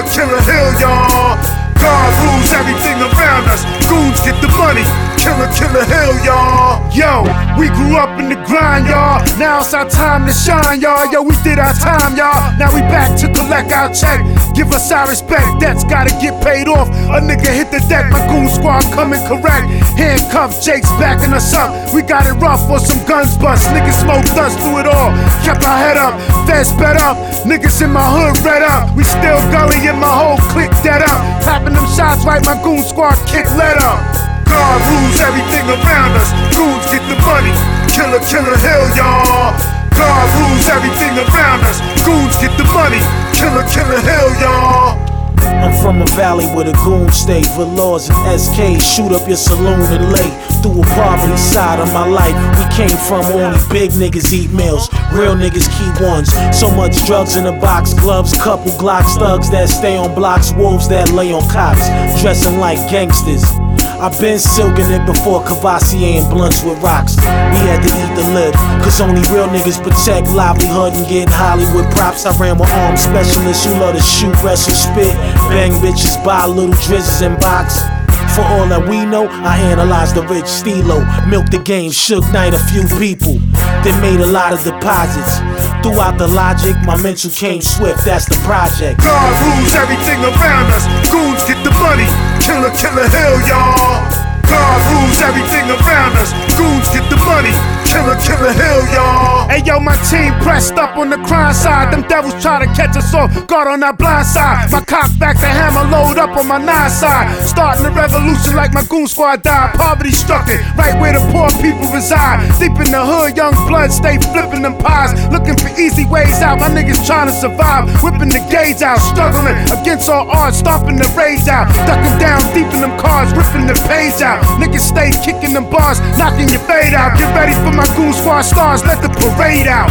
killer hill, y'all. God rules everything around us. Goons get the money. Killer hill, y'all. Yo, we grew up in the grind, y'all. Now it's our time to shine, y'all. Yo, we did our time, y'all. Now we back to collect our check. Give us our respect. Debts gotta get paid off. A nigga hit the deck. My goon squad coming correct. Handcuffed, Jake's backing us up. We got it rough for some guns bust. Niggas smoked us through it all. Kept our head up. Feds sped up. Niggas in my hood read up. We still gully and my whole clique dead up. Tapping them shots right. My goon squad kick let up. God rules everything around us. Goons get the money. Killer hill, y'all. God rules everything around us. Goons get the money. Killer hill, y'all. I'm from a valley where the goons stay. Velours and SKs shoot up your saloon and lay. Through a poverty side of my life, we came from only big niggas eat meals. Real niggas keep ones. So much drugs in a box, gloves, couple Glocks, thugs that stay on blocks, wolves that lay on cops, dressing like gangsters. I've been silking it before Cavassier and blunts with rocks. We had to eat the lid, cause only real niggas protect livelihood and get Hollywood props. I ran with armed specialists who love to shoot, wrestle, spit, bang bitches, buy little drizzles and box. For all that we know, I analyzed the rich Stilo, milked the game, shook night a few people, then made a lot of deposits. Throughout the logic, my mental came swift, that's the project. God rules everything around us. Goons get the money. Killer hill, y'all. God rules everything around us. Goons get the money. Killer hill, y'all. Hey yo, my team pressed up on the crime side. Them devils try to catch us off guard on our blind side. My cock back the hammer, load up on my 9 side. Starting the revolution like my goon squad died. Poverty struck it, right where the poor people reside. Deep in the hood, young blood stay flipping them pies. Looking for easy ways out, my niggas trying to survive. Whipping the gauge out, struggling against all odds, stomping the rage out. Ducking down deep in them cars, ripping the page out. Niggas stay kicking them bars, knocking your fade out. Get ready for my goon squad stars, let the parade out.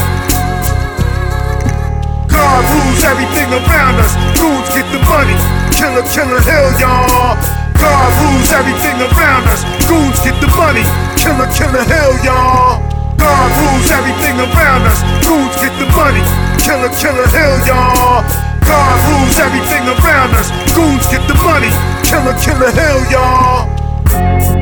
God rules everything around us. Goons get the money. Killer hill, y'all. God rules everything around us. Goons get the money. Killer hill, y'all. God rules everything around us. Goons get the money. Killer hill, y'all. God rules everything around us. Goons get the money. Killer hill, y'all.